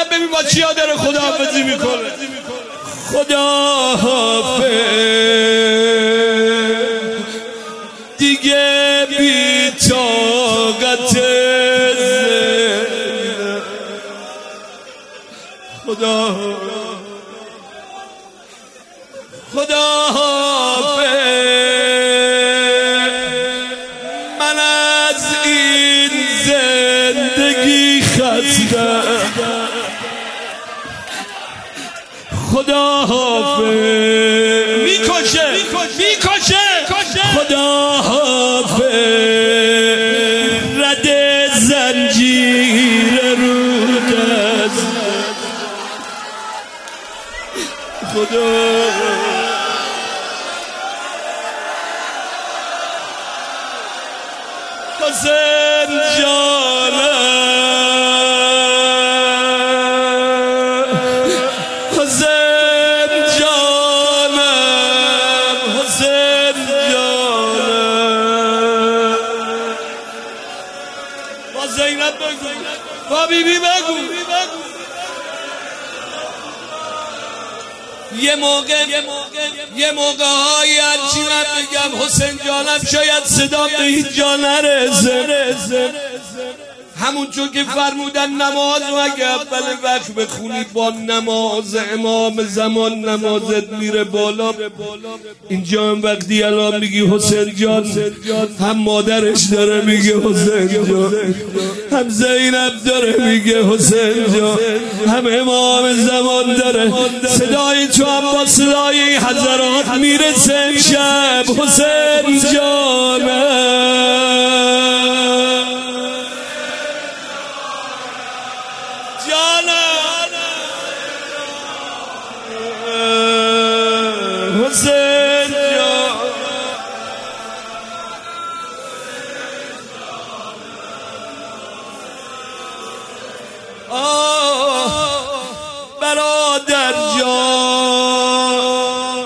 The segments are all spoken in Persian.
زینب ببین با چیا داره خداحافظی میکنه. خداحافظ دیگه بی طاقت خداحافظ من از این زندگی خستم. خداحافظ میکشه خداحافظ رد زنجیر رو دست خدا حسین جانم حسین جانم حسین جانم با زینب بگو با بیبی بگو یه موقع هایی هرچی من بگم حسین جانم شاید صدا به هیچ جا نرسه. همونجور که فرمودن نماز و اگه اول وقت بخونی با نماز امام زمان نمازت میره بالا. اینجا هم وقتی الان میگی حسین جان هم مادرش داره میگه حسین جان، هم زینب داره میگه حسین جان، هم امام زمان داره. صدای تو هم با صدای حضرات میرسه امشب حسین جانم حسین جان. برادر جان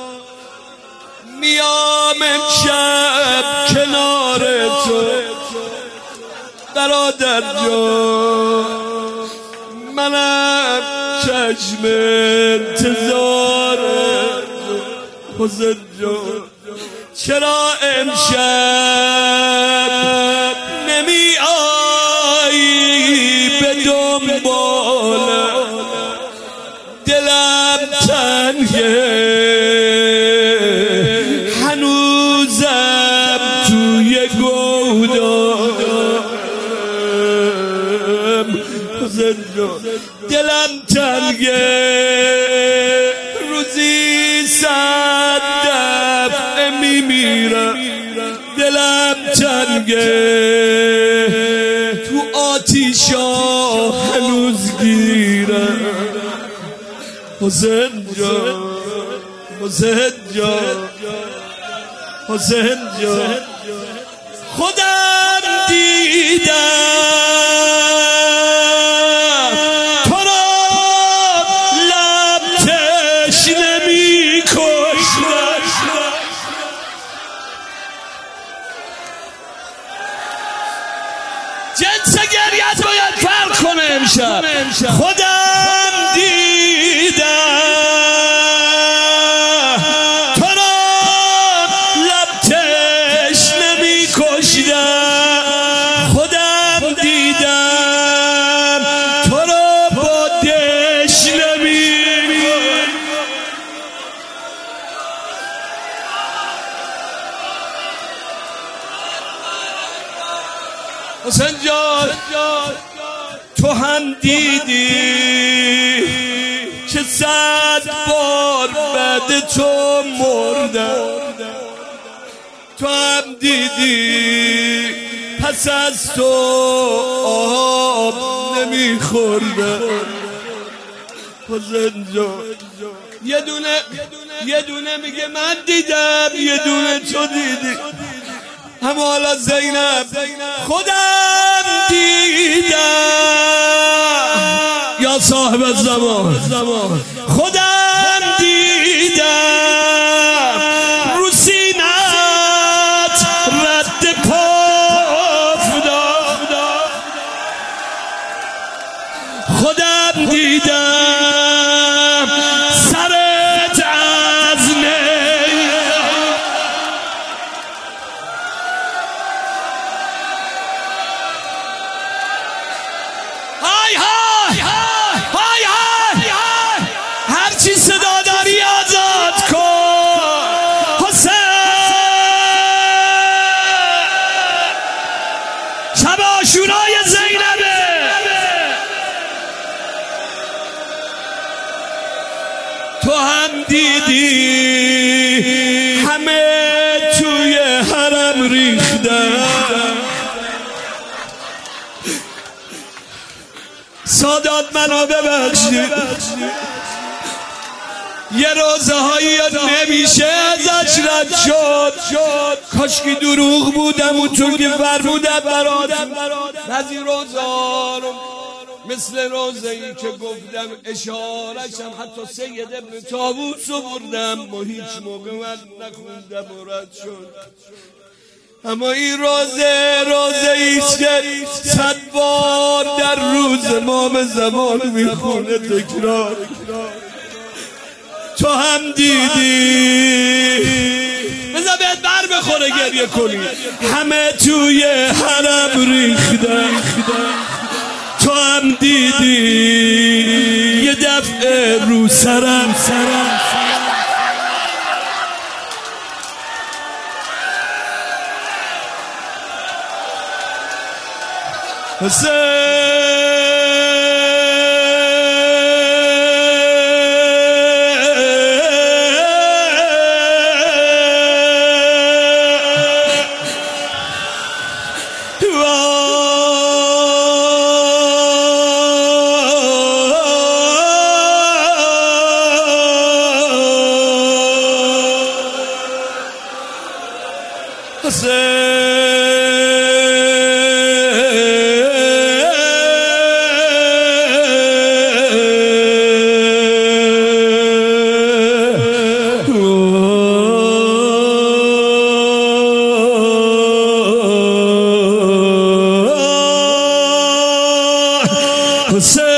میام امشب کنار تو. برادر جان منم چشم انتظارم. حسین جان چرا امشب نمی آیی به دنبالم؟ دلم تنگه هنوزم توی گودام. حسین جان دلم تنگه روزی 100 دفعه میمیرم. دلم تنگه تو آتیشا هنوز گیرم. حسین جان حسین جان حسین جان خودم دیدم تو را لب تشنه می‌کشتم. جنس گریت باید فرق کنه امشب. خودم دیدم تو را لب تشنه می‌کشتم. خودم دیدم تو را با دشنه می‌کشتم. حسین جان تو هم دیدی که 100 بار بعد تو مردم. تو هم دیدی پس از تو آب نمیخوردم. حسین جان یه دونه میگه من دیدم، یه دونه تو دیدی. اما حالا زینب خودم دیدم یا صاحب الزمان خودم دیدم رو سینت رد پا افتاد. خودم خودم دیدم سرت از های های های های هرچی صدا داری آزاد کن حسین شب عاشورای زینبه تو هم دیدی همه توی حرم ریختن سادات منو ببخشید یه روزه هایی نمیشه ازش رد شد کاشکی دروغ بودم اونطور که فرمودم براتون بعضی روزه مثل روزه ای که گفتم اشارشم حتی سید ابن طاووس رو بردم ما هیچ موقع من نخوندم و رد شد اما این روزه ایست که 100 بار در روز امام زمان میخونه تکرار تو هم دیدی بذار بهت بر بخوره گریه کنی همه توی حرم ریختن تو هم دیدی یه دفعه رو سرم Jose